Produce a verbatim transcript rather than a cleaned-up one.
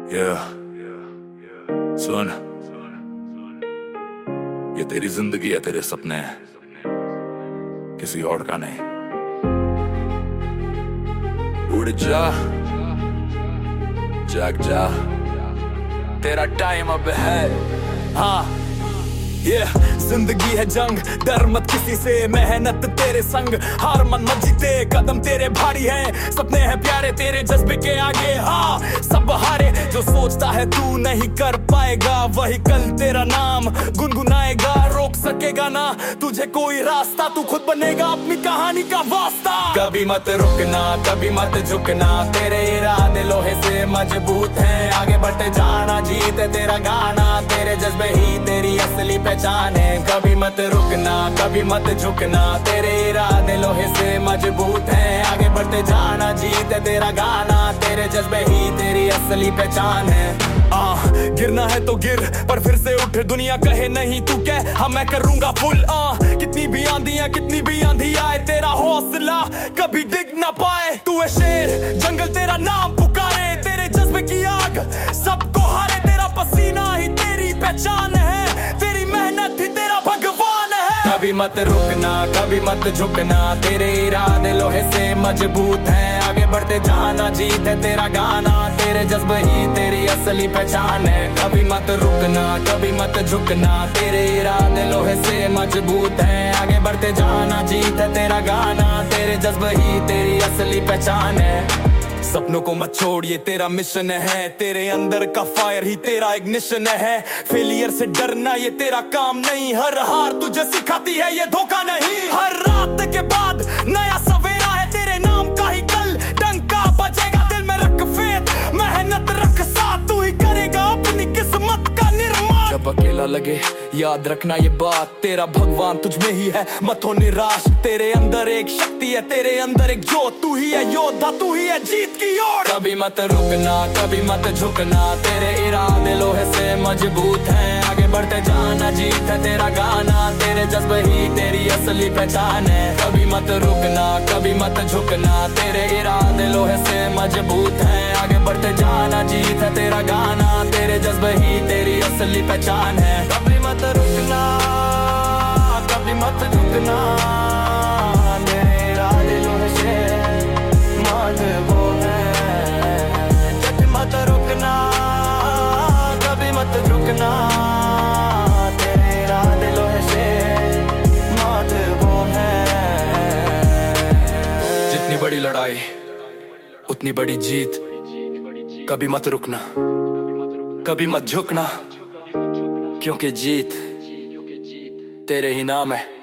yeah. सुन, ये तेरी जिंदगी है, तेरे सपने हैं, किसी और का नहीं। उड़ जा, जाग जा, तेरा टाइम अब है। हाँ ये yeah, जिंदगी है जंग, डर मत किसी से, मेहनत तेरे संग, हार मन मत जीते, कदम तेरे भारी हैं, सपने हैं प्यारे तेरे जज्बे के आगे। हाँ सब हारे, जो सोचता है तू नहीं कर पाएगा, वही कल तेरा नाम गुनगुनाएगा। रोक सकेगा ना तुझे कोई रास्ता, तू खुद बनेगा अपनी कहानी का वास्ता। कभी मत रुकना, कभी मत झुकना, तेरे इरादे लोहे से मजबूत हैं, आगे बढ़ते जाना, जीते तेरा गाना, तेरे जज्बे ही तेरी असली पहचान है। कभी मत रुकना, कभी मत झुकना, तेरे इरादे लोहे से मजबूत हैं, आगे बढ़ते जाना, जीते तेरा गाना, तेरे जज्बे ही तेरी असली पहचान है। आ, गिरना है तो गिर, पर फिर से उठ, दुनिया कहे नहीं तू कह, हाँ मैं करूंगा फुल। आ, कितनी भी आंधियां, कितनी भी आंधी आए, तेरा हौसला कभी डिग ना पाए। तू है शेर, जंगल तेरा नाम पुकारे, तेरे जज्बे की आग सबको हारे, तेरा पसीना ही तेरी पहचान है, तेरी मेहनत ही तेरा भगवान है। कभी मत रुकना, कभी मत झुकना, तेरे इरादे लोहे से मजबूत हैं, आगे बढ़ते जाना, जीत है तेरा गाना, तेरे जज्बे ही तेरी असली पहचान है। कभी मत रुकना, कभी मत झुकना, तेरे इरादे लोहे से मजबूत हैं, आगे बढ़ते जाना, जीत है तेरा गाना, तेरे जज्बे ही तेरी असली पहचान है। सपनों को मत छोड़, ये तेरा मिशन है, तेरे अंदर का फायर ही तेरा इग्निशन है। फेलियर से डरना ये तेरा काम नहीं, हर हार तुझे सिखाती है ये धोखा नहीं। हर रात के बाद नया सवेरा है, तेरे नाम का ही कल डंका बजेगा। दिल में रख फेथ, मेहनत रख साथ, तू ही करेगा अपनी किस्मत का निर्माण। जब अकेला लगे याद रखना ये बात, तेरा भगवान तुझ में ही है, मत हो निराश, तेरे अंदर एक शक्ति है, तेरे अंदर एक जोत, तू ही है योद्धा, तू ही है जीत की ओर। कभी मत रुकना, कभी मत झुकना, तेरे इरादे लोहे से मजबूत हैं, आगे बढ़ते जाना, जीत है तेरा गाना, तेरे जज्बे ही तेरी असली पहचान है। कभी मत रुकना, कभी मत झुकना, तेरे इरादे लोहे से मजबूत हैं, आगे बढ़ते जाना, जीत है तेरा गाना, तेरे जज्बे ही तेरी असली पहचान है। कभी मत रुकना, कभी मत झुकना, तेरे इरादे लोहे से मजबूत हैं, कभी मत रुकना, कभी मत झुकना, तेरे इरादे लोहे से मजबूत हैं। जितनी बड़ी लड़ाई उतनी बड़ी जीत, कभी मत रुकना, कभी मत झुकना, क्योंकि जीत तेरे ही नाम है।